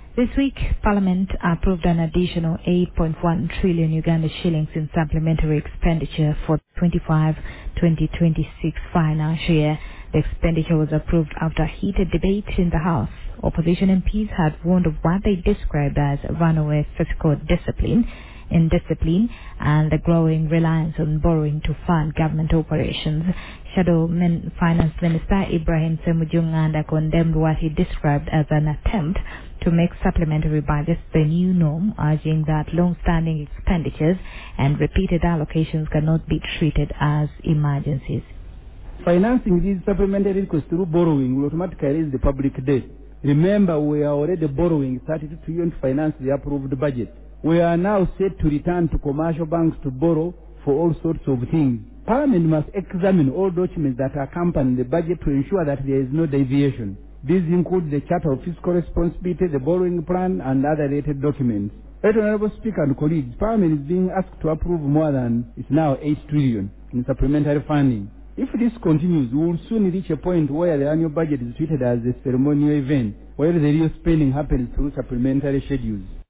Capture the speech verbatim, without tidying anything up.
This week, Parliament approved an additional eight point one trillion Uganda shillings in supplementary expenditure for twenty-five twenty twenty-six financial year. The expenditure was approved after heated debate in the House. Opposition M Ps had warned of what they described as runaway fiscal discipline, indiscipline, and the growing reliance on borrowing to fund government operations. Shadow Min- Finance Minister Ibrahim Semujunganda condemned what he described as an attempt to make supplementary budgets the new norm, urging that long-standing expenditures and repeated allocations cannot be treated as emergencies. Financing these supplementary requests through borrowing will automatically raise the public debt. Remember, we are already borrowing thirty-two trillion to finance the approved budget. We are now set to return to commercial banks to borrow for all sorts of things. Parliament must examine all documents that accompany the budget to ensure that there is no deviation. These include the Charter of Fiscal Responsibility, the borrowing plan, and other related documents. Right, Honorable Speaker and colleagues, Parliament is being asked to approve more than, it's now eight trillion in supplementary funding. If this continues, we will soon reach a point where the annual budget is treated as a ceremonial event, while the real spending happens through supplementary schedules.